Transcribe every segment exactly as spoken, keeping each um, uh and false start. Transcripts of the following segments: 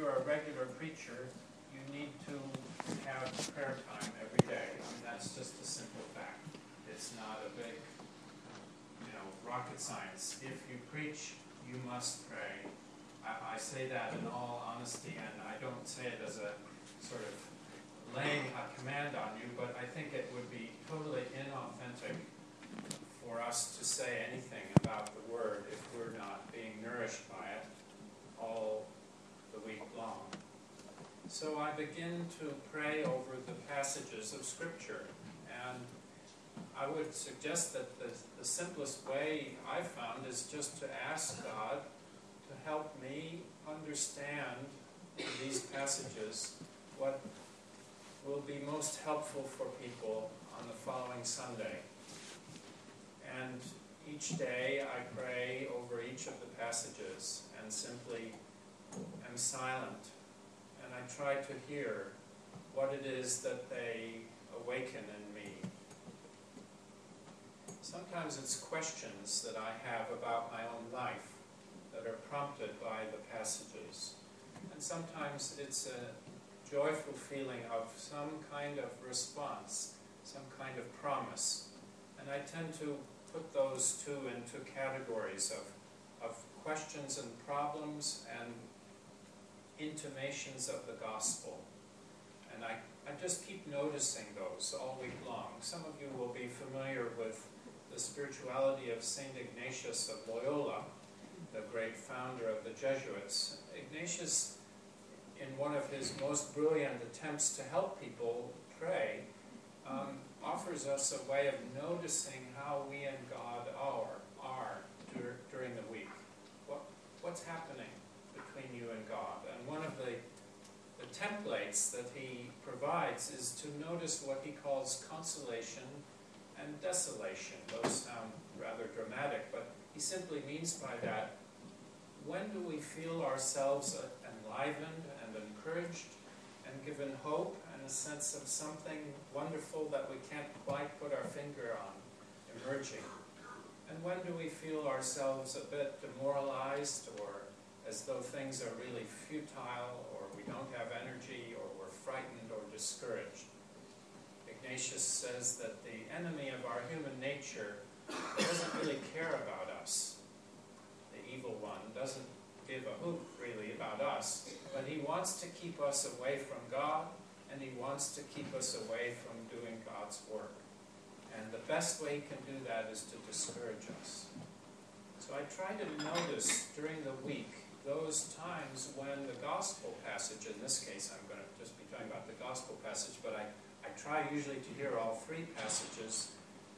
you're a regular preacher, you need to have prayer time every day. And that's just a simple fact. It's not a big, you know, rocket science. If you preach, you must pray. I, I say that in all honesty, and I don't say it as a sort of laying a command on you, but I think it would be totally inauthentic for us to say anything about the Word if we're not being nourished by it all the week long. So I begin to pray over the passages of Scripture, and I would suggest that the, the simplest way I've found is just to ask God to help me understand in these passages what will be most helpful for people on the following Sunday. And each day I pray over each of the passages and simply am silent. And I try to hear what it is that they awaken in me. Sometimes it's questions that I have about my own life that are prompted by the passages. And sometimes it's a joyful feeling of some kind of response, some kind of promise. And I tend to put those two into categories of, of questions and problems and intimations of the gospel. And I, I just keep noticing those all week long. Some of you will be familiar with the spirituality of Saint Ignatius of Loyola, the great founder of the Jesuits. Ignatius, in one of his most brilliant attempts to help people pray, um, offers us a way of noticing how we and God are, are dur during the week. What, what's happening between you and God? And one of the, the templates that he provides is to notice what he calls consolation and desolation. Those sound rather dramatic, but he simply means by that, when do we feel ourselves enlivened and encouraged and given hope and a sense of something wonderful that we can't quite put our finger on emerging? And when do we feel ourselves a bit demoralized, or as though things are really futile, or we don't have energy, or we're frightened or discouraged? Ignatius says that the enemy of our human nature doesn't really care about us. The evil one doesn't give a hoot really about us, but he wants to keep us away from God, and he wants to keep us away from doing God's work. And the best way he can do that is to discourage us. So I try to notice during the week those times when the gospel passage, in this case I'm going to just be talking about the gospel passage, but I, I try usually to hear all three passages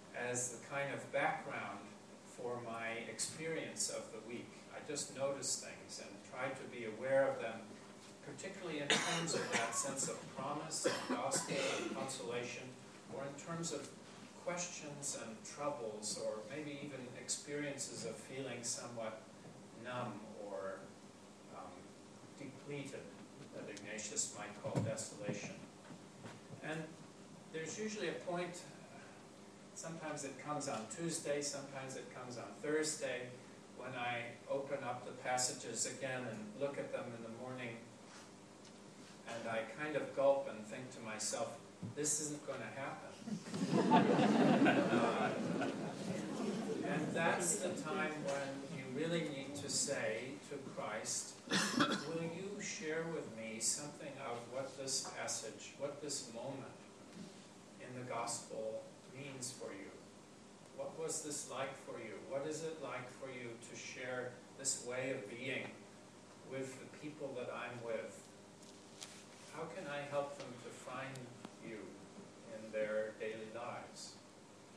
as the kind of background for my experience of the week. I just notice things and try to be aware of them, particularly in terms of that sense of promise and gospel and consolation, or in terms of questions and troubles, or maybe even experiences of feeling somewhat numb or um, depleted, that Ignatius might call desolation. And there's usually a point, sometimes it comes on Tuesday, sometimes it comes on Thursday, when I open up the passages again and look at them in the morning, and I kind of gulp and think to myself, this isn't going to happen. uh, and that's the time when you really need to say to Christ, will you share with me something of what this passage, what this moment in the gospel means for you? What was this like for you? What is it like for you to share this way of being with the people that I'm with? How can I help